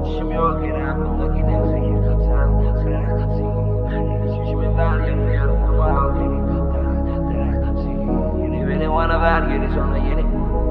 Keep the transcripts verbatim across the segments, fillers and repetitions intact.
kaçışım yok yine aklımdaki tek zehir. Sen, sen, sen geçmişimi ver geri yarınımı al geri. Yeni beni bana ver geri sonra yeni.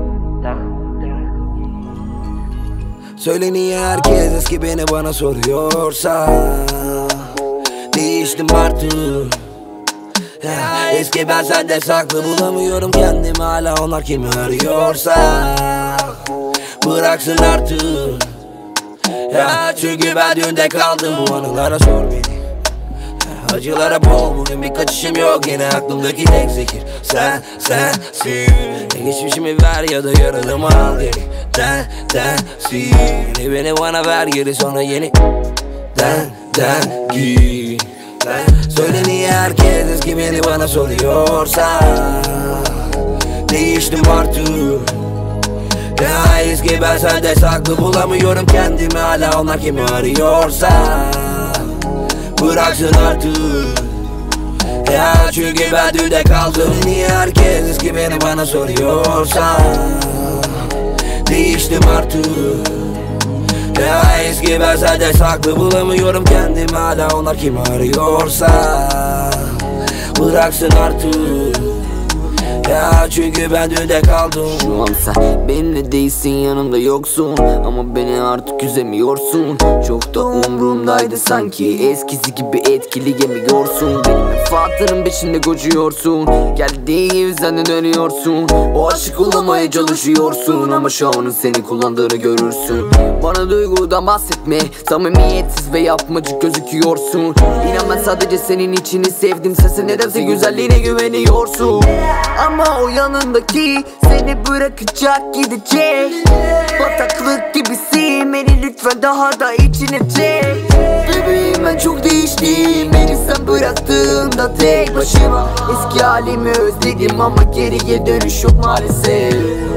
Söyle niye herkes eski beni bana soruyorsa değiştim artık ya, eski ben sende saklı bulamıyorum kendimi, hala onlar kimi arıyorsa bıraksın artık ya, çünkü ben düğünde kaldım. Bu anılara sor beni, acılara bol, bugün bir kaçışım yok yine aklımdaki tek zikir. Sen, sensin. Geçmişimi ver ya da yarınımı al geri. Den, densin. Yeni beni bana ver geri sonra yeni. Den, den, giy. Söyle niye herkes eski beni bana soruyorsa değiştim artık ya, eski ben sende saklı bulamıyorum kendimi, hala onlar kimi arıyorsa bıraksın artık ya, çünkü ben düğünde kaldım. Niye herkes eski beni bana soruyorsa değiştim artık ya, eski ben sende saklı bulamıyorum kendimi, hala onlar kimi arıyorsa bıraksın artık ya, çünkü ben düğünde kaldım. Şu an sen benimle değilsin, yanımda yoksun, ama beni artık üzemiyorsun. Çok da umrumdaydı sanki, eskisi gibi etkileyemiyorsun. Benim menfaatlerim peşinde koşuyorsun, geldiği gibi sen de dönüyorsun. O aşık olmaya çalışıyorsun, ama şu an seni kullandığını görürsün. Bana duygudan bahsetme, samimiyetsiz ve yapmacık gözüküyorsun. İnan ben sadece senin içini sevdim, sen nedense güzelliğine güveniyorsun. Ama o yanındaki seni bırakacak, gidecek. Bataklık gibisin, beni lütfen daha da içine çek. Bebeğim ben çok değiştim, beni sen bıraktığında tek başıma. Eski halimi özledim ama geriye dönüş yok maalesef.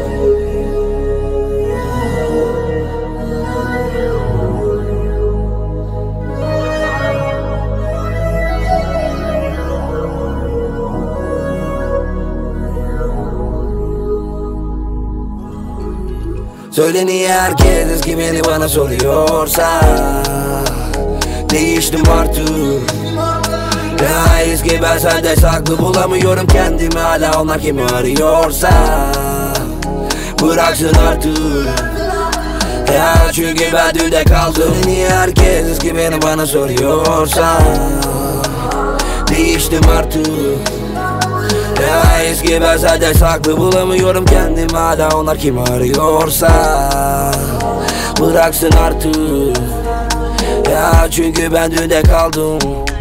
Söyle niye herkes eski beni bana soruyorsa değiştim artık ya, eski ben sende saklı bulamıyorum kendimi, hala onlar kimi arıyorsa bıraksın artık ya, çünkü ben düğünde kaldım. Söyle niye herkes eski beni bana soruyorsa değiştim artık ya, eski ben sende saklı bulamıyorum kendimi, hala onlar kimi arıyorsa bıraksın artık ya, çünkü ben düğünde kaldım.